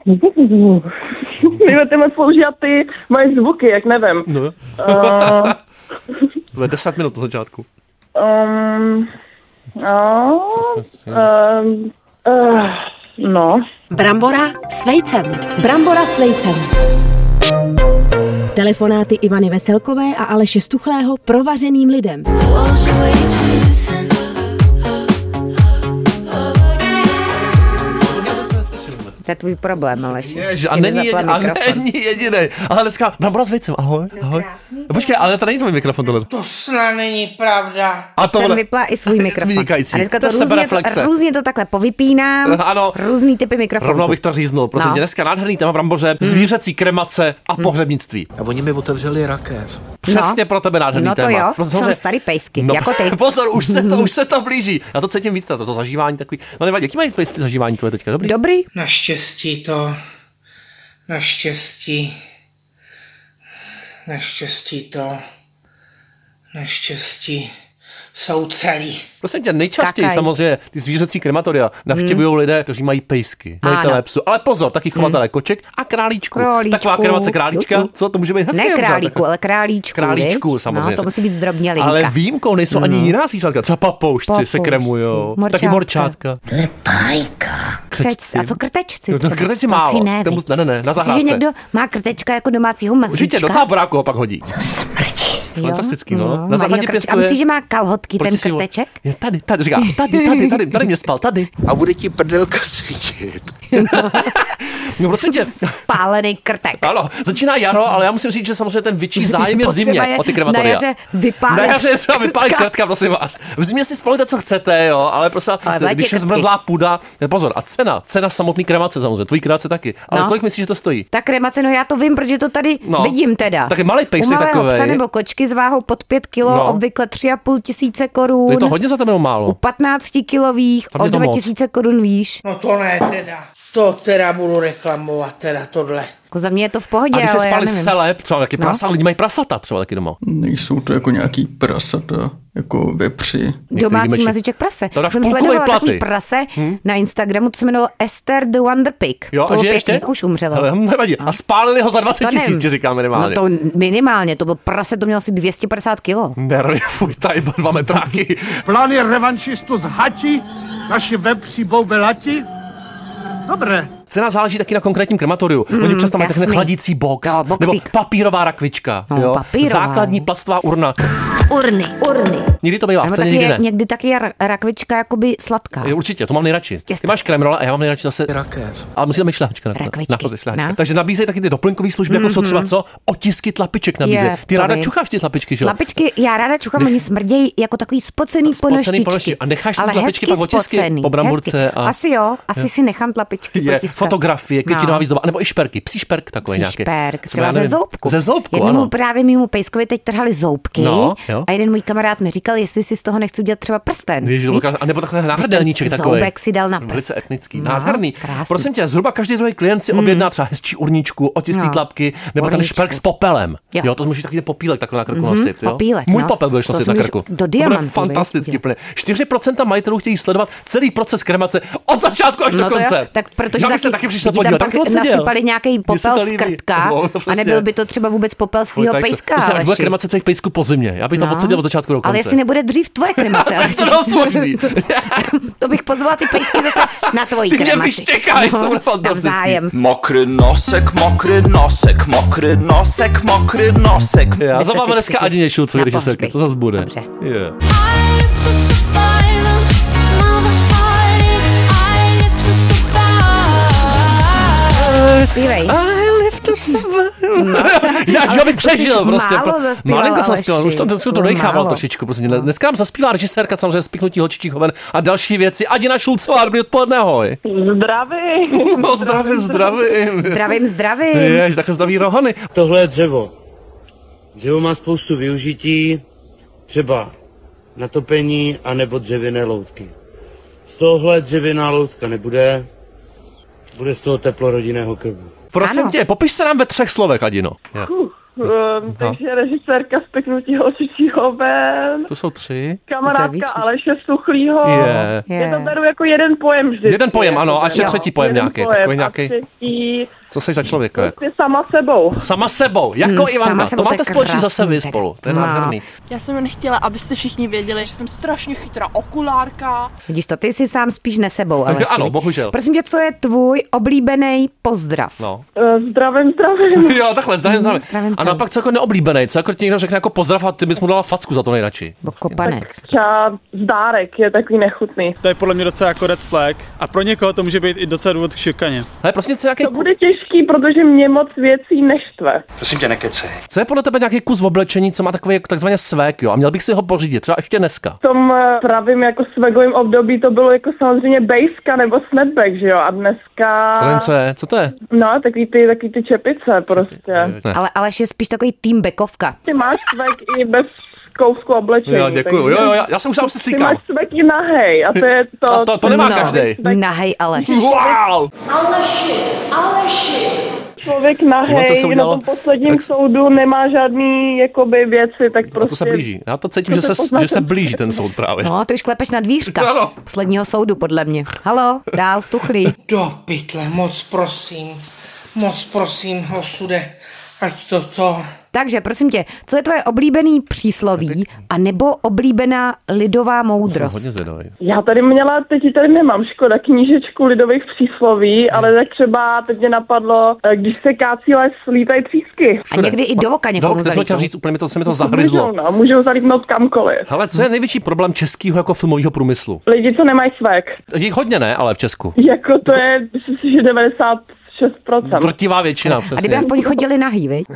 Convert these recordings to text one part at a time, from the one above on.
Ty moc používat ty moje zvuky, jak nevím. No. To je 10 minut na začátku. No. Brambora s vejcem. Brambora s vejcem. Telefonáty Ivany Veselkové a Aleše Stuchlého provařeným lidem. To je tvůj problém, Aleši. A není jediný. Ale dneska brambora s vejcem, ahoj. Počkej, ale to není tvůj mikrofon tohle. To snad není pravda. A tohle. Jsem vypla i svůj mikrofon. Vynikající. A dneska to sebereflexe. různě to takhle povypínám. Ano. Různý typy mikrofonů. Rovnou bych to říznul. Prosím tě, dneska nádherný téma bramboře, zvířecí kremace a pohřebnictví. A oni mi otevřeli rakev. Přesně pro tebe nádherný téma. No to jo, jsem starý pejsky, jako ty. Pozor, už se to blíží. Já to cítím víc, to zažívání takový. No nevadí, jaký mají pejsci zažívání tvoje teďka? Dobrý. Naštěstí jsou celý. Prosím tě, nejčastěji samozřejmě ty zvířecí krematoria navštěvují lidé, kteří mají pejsky, majitelé psu. Ale pozor, taky chovatelé koček a králíčku. Taková kremace králíčka, co to může být hezké. Ne králíku, ale králíčku. Králíčku, samozřejmě. No, to musí být zdrobnělinka. Ale výjimkou nejsou ani jiná zvířátka. Třeba papoušci se kremujou. Taky morčátka. To je pájka. A co krtečci? Krtečci málo. Ne, na zahrádce. Že někdo má krtečka jako domácího mazlíčka. Určitě do táboráku ho pak hodí. To smrdí. Fantastický, no. Na zahradě pěstuje. A myslíš, že má kalhotky ten krteček? Tady, říká, tady mě spal, tady. A bude ti prdelka svítit. No prosím tě. Spálený krtek. Ano, začíná jaro, ale já musím říct, že samozřejmě ten větší zájem je v zimě o ty krematoria. Na jaře je třeba vypálit krtka, prosím vás. V zimě si spalujte, co chcete, jo, ale prostě, když je zmrzlá půda, pozor, a cena samotný kremace samozřejmě, tvojí kremace taky. Ale kolik myslíš, že to stojí? Ta kremace, no já to vím, protože to tady vidím teda. Taky malý pejsek takovej. U malého psa nebo kočky s váhou pod 5 kilo, obvykle 3,5 tisíce korun. Je to hodně za tebe nebo málo? U 15 kilových o 2 000 korun výš. No to ne teda. To teda budu reklamovat, teda tohle. Jako za mě je to v pohodě, ale když ale se spálí seleb, třeba taky prasa, lidi mají prasata třeba taky doma. Nejsou to jako nějaký prasata, jako vepři. Domácí mazíček prase. To jsem sledovala takový prase na Instagramu, to se jmenovalo Esther the Wonder Pig. Jo, a že ještě? Už umřelo. Ale nevadí. A spálili ho za 20 000, ti říkám minimálně. No to minimálně, to byl prase, to mělo asi 250 kilo. Fuj, tady 2 metráky. Plán je revanšistu z hati, naši vepři boubelati. Dobré. Cena záleží taky na konkrétním krematoriu. Oni často mají takový chladící box, nebo papírová rakvička, základní plastová urna. Urny. Někdy to bývá v ceně, někdy ne. Někdy taky je rakvička jakoby sladká. Určitě, to mám nejradši. Ty máš kremrola a já mám nejradši zase rakev. Ale musí tam být šlehačka. Takže nabízejí taky ty doplňkové služby, jako jsou třeba otisky tlapiček nabízejí. Ty ráda čucháš ty tlapičky, že jo? Tlapičky, já ráda čuchám, oni smrdějí jako takový spocený ponoštičky. A necháš si tlapičky pak otisky po bramburce. Asi jo, asi si nechám tlapičky potiskat. Fotografie, květinová výzdoba, nebo i šperky, psí šperk takový nějaký. Šperk, třeba ze zoubku. Ze zoubku, jednomu právě mému pejskovi teď trhali zoubky a jeden můj kamarád mi říkal, jestli si z toho nechci udělat třeba prsten. A nebo takhle náhrdelníček takový. Zoubek si dal na prst. Velice etnický, nádherný. Prosím tě, zhruba každý druhý klient si objedná třeba hezčí urničku, otisklý tlapky, nebo ten šperk s popelem. Jo, to můžeš taky popílek takhle na krku nosit, jo. Můj popel budeš nosit na krku. Do diamantu. Fantastický plně. 4% majitelů chtějí sledovat celý proces kremace od začátku až do konce. Tak protože taky přišel podívat, tak to nasypali nějaký popel z krtka a nebyl by to třeba vůbec popel z tvýho pejska. Až bude kremace tvých pejsků po zimě. Já bych to odseděl od začátku do konce. Ale jestli nebude dřív tvoje kremace. To dost možný. To bych pozvala ty pejsky zase na tvojí kremaci. Ty mě vyštěkaj, to bude fantastický. Mokrý nosek, mokrý nosek, mokrý nosek, mokrý nosek. Já zavolám dneska Adině Šulcové režisérky, to zase bude. Dobře. Zpívej. Já bych přežil prostě. Malinko jsem zpíval, už to dojechával trošičku. Prostě. Dneska nám zaspívá režisérka, samozřejmě Spiknutí holčičích hoven a další věci. Adina Šulcová, dobrý odpoledne, ahoj. Zdravím. No, zdravím. Zdravím. Jež, takhle zdraví rohony. Tohle je dřevo. Dřevo má spoustu využití, třeba na topení a nebo dřevěné loutky. Z tohohle dřevěná loutka nebude, bude z toho teplo rodinného krbu. Prosím tě, popiš se nám ve 3 slovech, Adino. Takže režisérka Spiknutí holčičího ven. To jsou 3. Kamarádka Aleše Suchlýho. Je to beru jako jeden pojem vždy. Jeden pojem, ano, a ještě třetí pojem nějaký. Takový nějaký. Co jsi za člověka? Prostě sama sebou. Sama sebou, jako Ivanka. To máte společně zase vy spolu. To je nádherný. Já jsem nechtěla, abyste všichni věděli, že jsem strašně chytrá okulárka. Vidíš to, ty jsi sám spíš nesebou, Aleši. Ano, bohužel. Prosím tě, co je tvůj oblíbený pozdrav? No. Zdravím. Jo, takhle, zdravím. A naopak co jako neoblíbený, co jako ti někdo řekne jako pozdrav a ty bys mu dala facku za to nejradši. Kopanec. Třeba zdárek je takový nechutný. To je podle mě docela jako red flag a pro někoho to může být i docela důvod k šikaně. Ale prostě co nějaký... To bude těžký, protože mě moc věcí neštve. Prosím tě, nekecej. Co je podle tebe nějaký kus v oblečení, co má takový jako takzvaně swag, jo? A měl bych si ho pořídit, třeba ještě dneska. V tom pravým jako swagovým období to bylo jako samozřejmě bejska nebo snapback, že jo? A dneska... To nevím, co je. Co to je? No, takový ty čepice prostě. Ale Aleš je spíš takový tým bekovka. Ty máš swag i bez kousku oblečení. Jo, děkuju. Jo, já jsem už se slíkám. Ty máš swag i nahej a to je to... To nemá každej. Nahej Aleš. Wow! Aleši. Člověk nahej na tom posledním soudu nemá žádný jakoby věci, tak prostě... To se blíží. Já to cítím, že se blíží ten soud právě. No, ty už klepeš na dvířka posledního soudu, podle mě. Halo, dál Stuchlý. Do pytle, moc prosím, osude, ať to... Takže prosím tě, co je tvoje oblíbený přísloví a nebo oblíbená lidová moudrost? Já tady nemám, škoda, knížečku lidových přísloví, ale tak třeba teď mě napadlo, když se kácí les, lítají třísky. A někdy i do oka někomu zalítnou. Chtěl říct, úplně se mi to zahryzlo. Můžou zalítnout kamkoliv. Hele, co je největší problém českého jako filmového průmyslu? Lidi, co nemají swag. Jich hodně ne, ale v Česku. Jako to je, myslím si, že 96%. Drtivá většina, přesně. A kdyby aspoň chodili nahý, viď?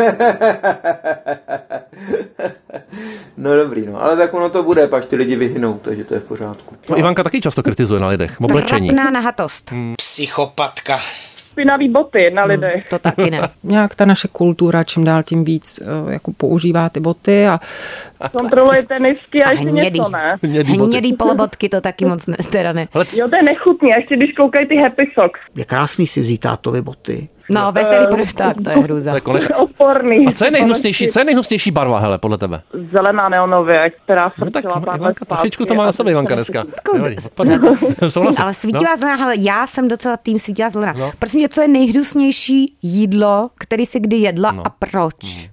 No dobrý, ale tak ono to bude, pak ty lidi vyhynou, takže to je v pořádku. No, Ivanka taky často kritizuje na lidech, oblečení. Trapná nahatost. Psychopatka. Špinavý boty na lidech. To taky ne. Nějak ta naše kultura čím dál tím víc jako používá ty boty a kontroluje tenisky a ještě něco, ne? Hnědý polobotky to taky moc ne. Jo, to je nechutný, a ještě když koukají ty Happy Socks. Je krásný si vzít tátovy boty. No, veselý tak, to je hrůza. To je oporný. A co je nejhnusnější barva, hele, podle tebe? Zelená neonově, která frčela pár let zpátky. To má na sebe Ivanka dneska. Ale svítila zelená, hele, já jsem docela tým svítila zelená. No. Prosím tě, co je nejhnusnější jídlo, který jsi kdy jedla a proč?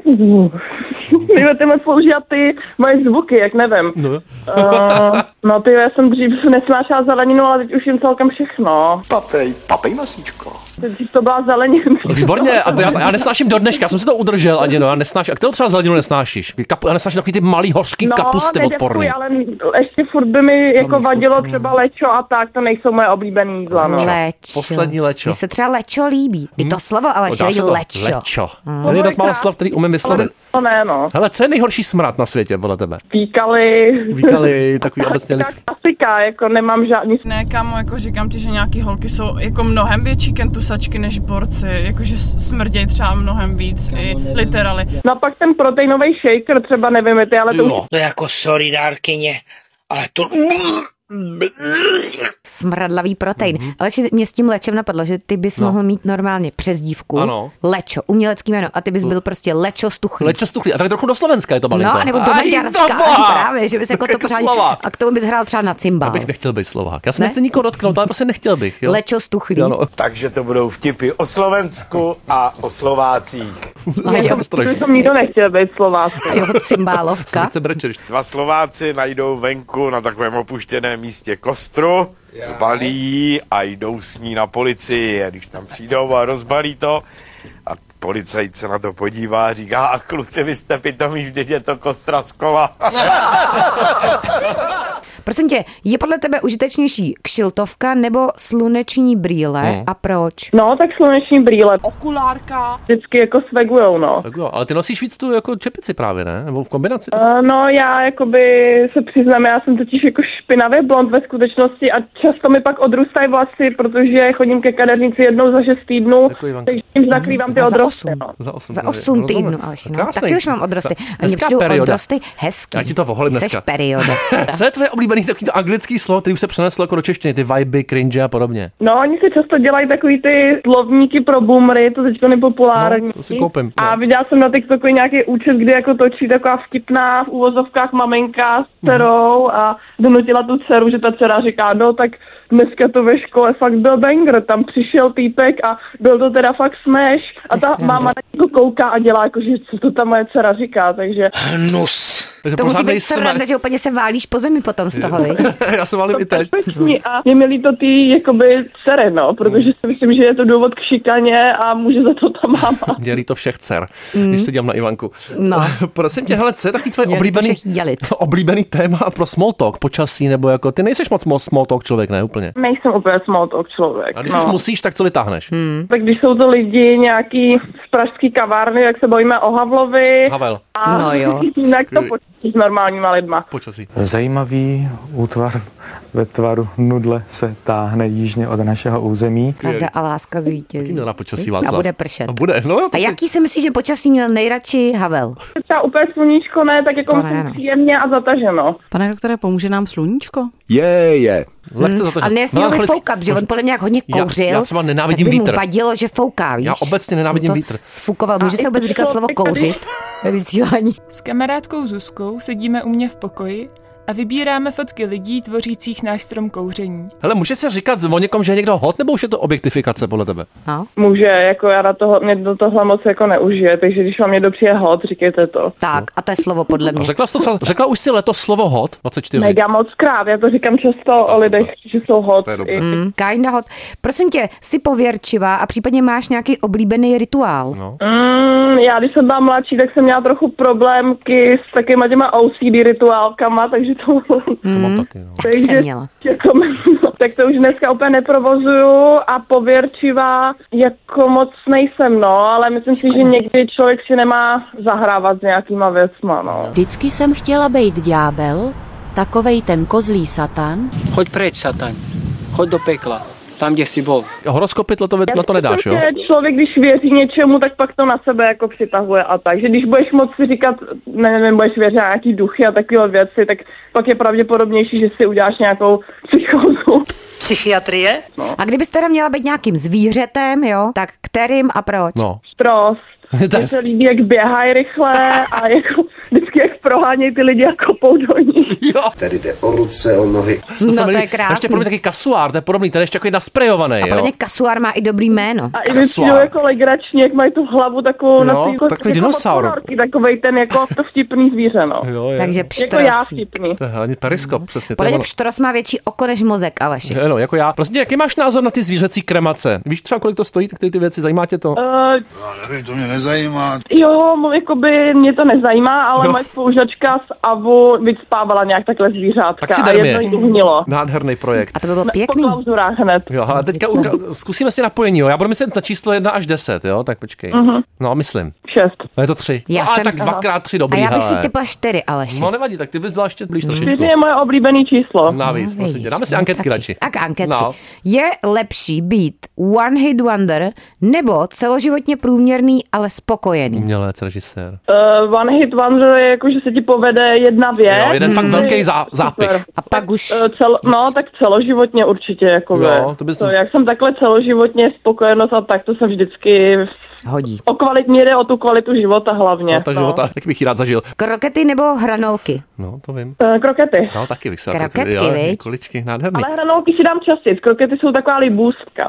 Ty moc používat ty moje zvuky, jak nevím. No ty, já jsem dřív nesnášela zeleninu, ale teď už jim celkem všechno. Papej masíčko. Dřív to byla zelenina. Výborně, a to já nesnáším do dneška, já jsem si to udržel, ani já nesnáším. A kterou třeba zeleninu nesnášíš? Já nesnáším takový ty malý hořký kapusty odporný. Ale ještě furt by mi jako vadilo třeba lečo a tak, to nejsou moje oblíbený jídla. No. Lečo. Poslední lečo. Mně se třeba lečo líbí. I to slovo, ale lečo. Lečo. To je jedna z mála slov, který umím vyslovit. Ne, no. Hele, co je nejhorší smrad na světě podle tebe? Výkaly, takový obecně lidský. Klasika, jako nemám žádný. Ne, kámo, jako říkám ti, že nějaký holky jsou jako mnohem větší kentusačky než borci, jakože smrdějí třeba mnohem víc, i literally. No a pak ten proteinový shaker třeba nevím, ale to... To je jako sorry, dárkyně, ale to... Smradlavý protein. Ale mě s tím lečem napadlo, že ty bys mohl mít normálně přezdívku. Ano. Lečo, umělecký jméno. A ty bys byl prostě Lečo Stuchlý. Lečo Stuchlý. A tak trochu do Slovenska je to malinko. No, nebo do Maďarska. Právě, že bys jako to pořádně. A k tomu bys hrál třeba na cymbál. Já bych nechtěl být Slovák. Já se nechci nikoho dotknout, ale prostě nechtěl bych. Jo? Lečo Stuchlý. Ano. Takže to budou vtipy o Slovensku a o Slovácích. To nikdo nechtěl být Slovák. A jeho cymbálovka. Dva Slováci najdou venku na takovém opuštěném místě kostru, zbalí a jdou s ní na policii. A když tam přijdou a rozbalí to, a policajt se na to podívá a říká: a kluci, vy jste pitomí, vždyť je to kostra z kola. Prosím tě, je podle tebe užitečnější kšiltovka nebo sluneční brýle a proč? No, tak sluneční brýle. Okulárka. Vždycky jako swagujou, no. Swagujou, ale ty nosíš víc tu jako čepici právě, ne? Nebo v kombinaci? No, já jakoby se přiznám, já jsem totiž jako špinavý blond ve skutečnosti a často mi pak odrůstají vlasy, protože chodím ke kadeřnici jednou za 6 týdnů, takže jim zakrývám ty odrosty. Za 8 týdnů, Aleši, no. Taky už mám odrosty. A mě přijdou odrosty hezký. Já ti to voholím dneska. Seš perioda. Co je tvoje oblíbené oblíbený takový to anglický slovo, který už se přeneslo jako do češtiny, ty vibe, cringe a podobně. No, oni si často dělají takový ty slovníky pro boomery, to teďko nepopulární. No, to si koupím. No. A viděla jsem na TikToku nějaký účet, kdy jako točí taková vtipná v úvozovkách maminka s dcerou a donutila tu dceru, že ta dcera říká, no tak dneska to ve škole fakt byl banger, tam přišel týpek a byl to teda fakt smash a ta máma na něko kouká a dělá jako, že co to ta moje dcera říká, takže... Hnus. To musí být sranda, že úplně se válíš po zemi potom z toho, Já se válím i teď. A je mi líto ty jakoby dcery, no, protože si myslím, že je to důvod k šikaně a může za to ta máma. Mě líto všech dcer, když se dělám na Ivanku. No. Prosím tě, hele, co je takový tvoje oblíbený téma pro small talk, počasí, nebo jako, ty nejseš moc small talk člověk, ne, úplně? Nejsem úplně small talk člověk. A když už musíš, tak co vytáhneš? Tak když jsou to lidi nějaký z pražský kavárny, jak se bavíme o Havlovi. Havel. A no jo. jinak to počasí s normálníma lidma. Počasí. Zajímavý útvar ve tvaru nudle se táhne jižně od našeho území. Pravda a láska zvítězí. Na počasí, Václav. A bude pršet. A bude, no jo, a jaký si myslíš, že počasí měl nejradši Havel? Třeba úplně sluníčko ne, tak jako příjemně a zataženo. Pane doktore, pomůže nám sluníčko? Je. Lehce zataženo. A nesměl by foukat, že on podle mě jak hodně kouřil. Já třeba nenávidím vítr. Tak by mu vadilo, že fouká, víš? Já obecně nenávidím vítr. Sfukoval. Může se vůbec říkat slovo kouřit ve vysílání? S kamarádkou Zuzkou sedíme u mě v pokoji a vybíráme fotky lidí tvořících náš strom kouření. Hele, může se říkat o někom, že je někdo hot, nebo už je to objektifikace podle tebe? No. Může, jako já mě do tohle moc jako neužije, takže když vám někdo přijde hot, říkejte to. Tak, a to je slovo podle mě. Řekla už si letos slovo hot 24? Mega moc krát, já to říkám často o lidech, že jsou hot. Kinda hot. Prosím tě, jsi pověrčivá a případně máš nějaký oblíbený rituál? No. Já když jsem byla mladší, tak jsem měla trochu problémky s takovýma těma OCD rituálkama, takže to mám taky, no. Tak jsem měla. Tak to už dneska úplně neprovozuju a pověrčivá jako moc nejsem, no, ale myslím si, že někdy člověk si nemá zahrávat s nějakýma věcma, no. Vždycky jsem chtěla být ďábel, takovej ten kozlý satan. Choď preč, satan, choď do pekla. Tam, kde jsi bol. Horoskopy na to nedáš, jo? Člověk, když věří něčemu, tak pak to na sebe jako přitahuje a tak. Že když budeš moc si říkat, nevím, budeš věřit na nějaký duchy a takové věci, tak pak je pravděpodobnější, že si uděláš nějakou psychózu. Psychiatrie? No. A kdybyste teda měla být nějakým zvířetem, jo, tak kterým a proč? No. Stros. Mně se líbí, jak běhají rychle a jako vždycky jak prohánějí ty lidi a kopou do nich. Jo. Tady jde o ruce, o nohy. To je krásný. Ještě pro mě taky kasuár, to je podobný, ten ještě takový nasprejovaný, jo. A pro mě kasuár má i dobrý jméno. A i vypřijou jako legračně, jak mají tu hlavu takovou na svý, takový dinosaur. Takovej ten jako to vtipný zvíře, no. Jo. Takže pštros. Jako já vtipný. To je hlavně periskop, přesně. Podle mě pštros má větší oko než mozek, Aleši. Ano, jako já. Prostě jaký máš názor na ty zvířecí kremace? Víš třeba, kolik to stojí, tak ty věci, zajímá tě to? Já nevím, to mě nezajímá. Jo, jakoby mě to nezajímá, ale moje spolužačka z AVU vycpávala nějak takhle zvířátka a jedno jí uhnilo. Nádherný projekt. A to by bylo pěkný. Po klauzurách hned. Jo, ale teďka zkusíme si napojení, jo. Já budu myslet na číslo 1 až 10, jo, tak počkej. No, myslím. 6. No je to 3. Já jsem, tak 2x3 dobrý, a já bych si typla 4, Aleši. No nevadí, tak ty bys byla ještě blíž trošičku. 4 je moje oblíbený číslo. Navíc, prosím tě. Dáme si anketky radši. Tak anketky. No. Je lepší být one hit wonder nebo celoživotně průměrný, ale spokojený? Umělec, režisér. One hit wonder je jako, že se ti povede jedna věc. Jo, jeden fakt velký zápich. A pak už... tak celoživotně určitě, jako jak jsem takhle celoživotně spokojenost a tak, to jsem vždycky... Hodí. O kvalitní jde, o tu kvalitu života hlavně. Života, tak bych ji rád zažil. Krokety nebo hranolky? No, to vím. Krokety. No, taky bych se kroketky, viď? Kuličky, nádherný. Ale hranolky si dám častěji, krokety jsou taková libůstka.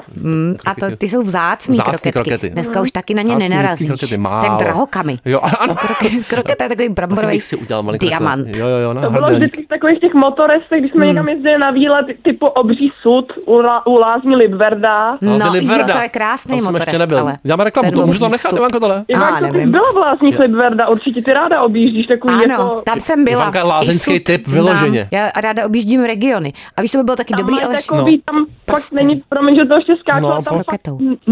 A ty jsou vzácný kroketky. Dneska už taky na ně nenarazíš. Tak drahokamy. Jo, ano. Kroketa je takový bramborový diamant. Jo, to bylo vždycky v takových těch motorestech, když jsme někam jezdili na výlet, typu Obří sud u lázní Libverda. No, to je krásný motorest, ale... Děláme reklamu, můžu tam nechat, Ivanko, tohle? Nevím. Byla v lázních Libverda, určitě ty ráda objíždíš takový ano, jako... tam jsem byla. Ivanka lázeňský typ vyloženě. Já ráda objíždím regiony. A víš, to by bylo taky dobrý, ale... Tam fakt není, promiň, že to ještě skáču, ale tam fakt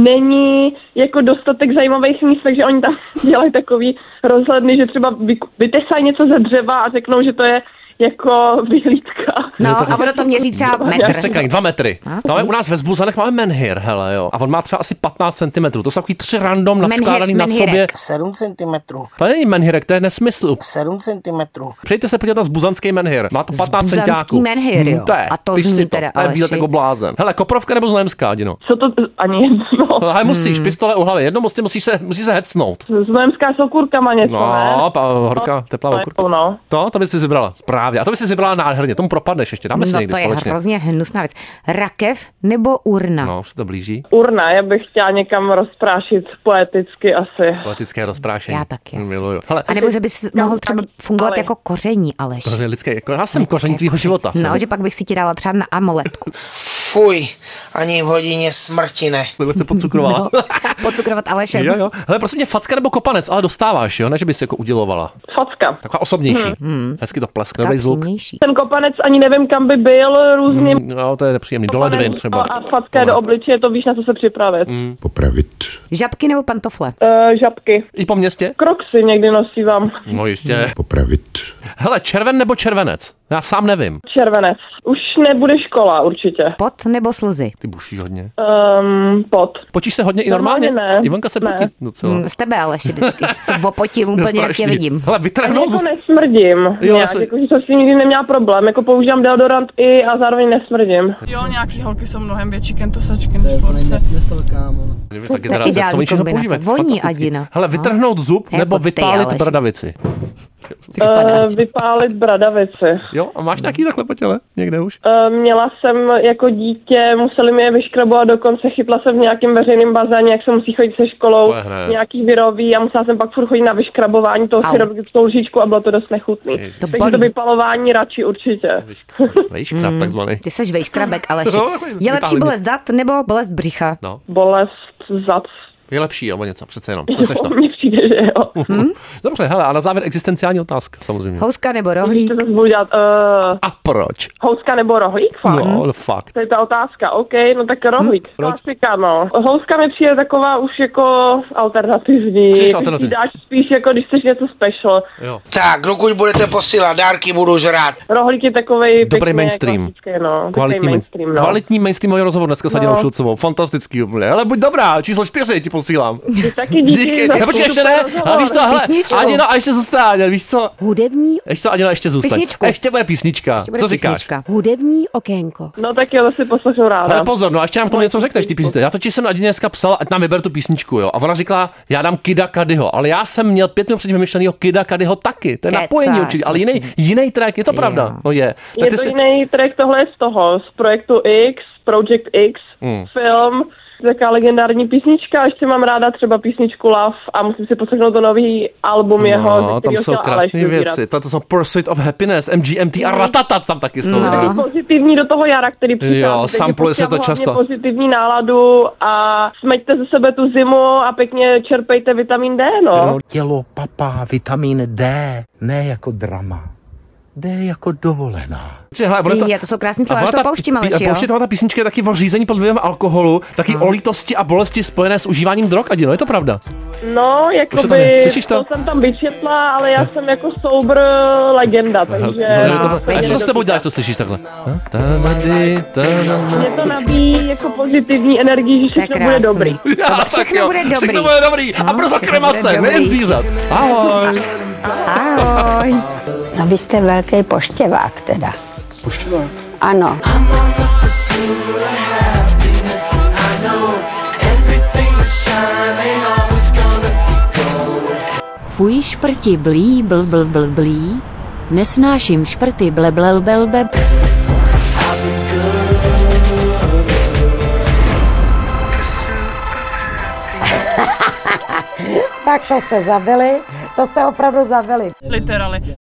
není jako dostatek zajímavých míst, takže oni tam dělají takový rozhledny, že třeba vytesají něco ze dřeva a řeknou, že to je jako vyhlídka. No, a ono to měří třeba metr. 2 metry. Ale u nás ve Zbuzanech máme menhir, hele, jo. A on má třeba asi 15 cm. To jsou takový 3 random naskládaný na sobě. 7 cm. To není menhirek, to je nesmysl. 7 cm. Přijďte se podívat na zbuzanský menhir. Má to 15 centiáků. Zbuzanský menhir, jo. A to zní teda, ale bílet jako blázen. Hele, Koprovka nebo Znojemská, Dino? Co to ani jedno. Ale musíš, pistole u hlavy. Jedno musíš se hecnout. Znojemská s okurkama něco, ne? No, horká, teplá okurka. No. To by si vybrala. Správně. A to by si vybrala nádherně. Tomu propadneš ještě. Dáme si někdy společně. To je hrozně hnusná věc. Rakev nebo urna? No, už se to blíží. Urna, já bych chtěla někam rozprášit poeticky asi. Poetické rozprášení. Já taky. Miluju. A nebo že bys mohl třeba fungovat jako koření, Aleš. Koření lidské, jako já jsem koření tvýho života. No, že pak bych si ti dala třeba na amuletku. Fuj, ani v hodině smrti ne. Nebo se podcukrovala. No, podcukrovat Alešem. Jo. Hele, prosím tě, facka nebo kopanec, ale dostáváš, jo, ne, že bys si jako udělovala. Facka. Taková osobnější. Hezky to pleskne, dobrý zvuk. Ten kopanec ani nevím, kam by byl různě. No, to je nepříjemný. Do ledvin třeba. A facka do obličeje, to víš, na co se připravit. Popravit. Žabky nebo pantofle? Žabky. I po městě? Kroksy někdy nosívám. No jistě. Popravit. Hele, červen nebo červenec? Já sám nevím. Červenec. Už nebude škola určitě. Pot nebo slzy? Ty bušíš hodně. Pot. Potíš se hodně i normálně? Ne. Ivanka se potí docela. Z tebe ale vždycky. Se opotím úplně, jak tě vidím. Hele, vytrhnout. Jako nesmrdím. Jako, že jsem s tím nikdy neměla problém. Jako používám deodorant i a zároveň nesmrdím. Jo, nějaký holky jsou mnohem větší kentusačky než borce. Nesmysl, kámo. Ta generace, co oni všechno používají. Voní, Adina. Hele, vytrhnout zub nebo vypálit bradavici. Vypálit bradavici. Jo, a máš nějaký takhle po těle? Někde už? Měla jsem jako dítě, museli mi je vyškrabovat, dokonce chytla jsem v nějakém veřejném bazéně, jak se musí chodit se školou, nějaký virový a musela jsem pak furt chodit na vyškrabování toho chirurgickou lžičku a bylo to dost nechutný. Takže to vypalování radši určitě. Vejškrab takzvaný. Ty seš vejškrabek, Aleši. Je lepší bolest zad nebo bolest břicha? No. Bolest zad. Je lepší, nebo něco, přece jenom. Co seš to? Mně přijde, že jo. Dobře, hele, a na závěr existenciální otázka, samozřejmě. Houska nebo rohlík? A proč? Houska nebo rohlík, fakt? No, fakt. To je ta otázka, OK, no tak rohlík. Klasika, no. Houska mi přijde taková už jako alternativní. Ty dáš spíš jako, když chceš něco special. Jo. Tak, dokud budete posílat dárky, budu žrát. Rohlík je takovej dobrý mainstream. No. Kvalitní mainstreamový rozhovor dneska s Adinou Šulcovou. Fantastický úplně. Ale buď dobrá, číslo 4 ti posílám. Taky díky. Počkej, ještě ne. A víš co, hele, Adino, a ještě zůstane, víš co? Hudební. Ještě Adino, ještě zůstane. Ještě bude písnička. Co říkáš? Hudební okénko. No tak jo, to si poslechnu ráda. Ale pozor, no a ještě nám k tomu něco řekneš, ty písnice. Já totiž jsem Adině dneska psal, ať nám vyber tu písničku, jo. A ona říkala, já dám Kida Cudiho, ale já jsem měl 5 minut předtím vymyšlenýho Kida Cudiho taky. To je napojení určitě, ale jiný track, je to pravda. No je. Je to jiný track, tohle je z projektu X, Project X, film. Taká legendární písnička, ještě mám ráda třeba písničku Love a musím si poslechnout to nový album jeho. No, tam jsou krásné věci, to jsou Pursuit of Happiness, MGMT a Ratatat tam taky jsou. Taky pozitivní do toho jara, který přichází. Jo, sampluje se to často. Pozitivní náladu a smeďte ze sebe tu zimu a pěkně čerpejte vitamin D, no. Tělo papá vitamin D, ne jako drama. D jako dovolená. To jsou krásný slova, to pouštím, Aleši, jo? Pouště ta písnička je taky o řízení pod vlivem alkoholu, taky o lítosti a bolesti spojené s užíváním drog, Adino, je to pravda? No, jakoby, to jsem tam vyčetla, ale já jsem jako sober legenda, takže... A co to s tebou děláš, to slyšíš takhle? Mě to nabíjí jako pozitivní energii, že všechno bude dobrý. Všechno bude dobrý. Všechno bude dobrý. A brzo kremace, nejen zvířat. Ahoj. Ahoj. No vy jste velký poštěvák teda. Poštěvák? Ano. Fuj šprti blí, blí, nesnáším šprty bleblelbelbe. Tak to jste zabili, to jste opravdu zabili. Literally.